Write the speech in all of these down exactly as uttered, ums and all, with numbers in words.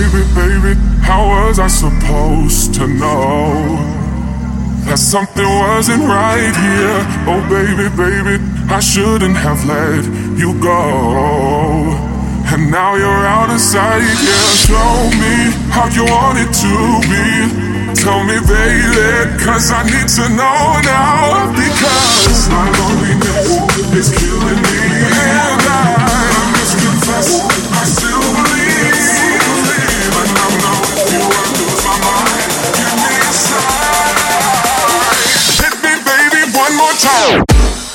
baby, baby, how was I supposed to know that something wasn't right here? Oh baby, baby, I shouldn't have let you go. And now you're out of sight, yeah. Show me how you want it to be. Tell me, baby, cause I need to know now. Because my loneliness is killing me. And I must confess, I still believe. But I know you won't lose my mind. Give me a sign. Hit me, baby, one more time.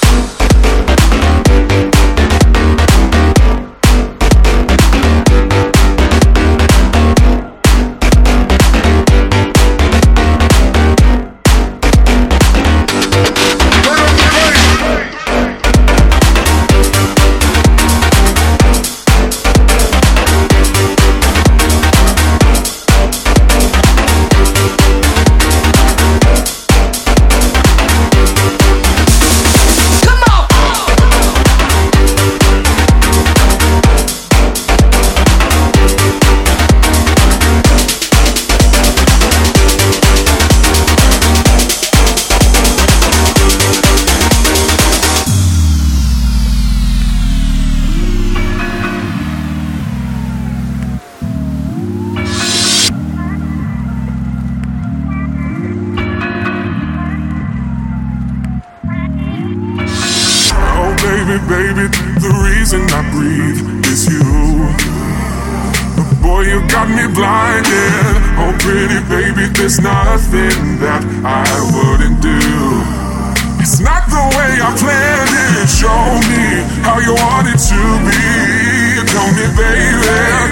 Baby, baby, the reason I breathe is you. But boy, you got me blinded. Oh pretty baby, there's nothing that I wouldn't do. It's not the way I planned it. Show me how you want it to be. Tell me, baby,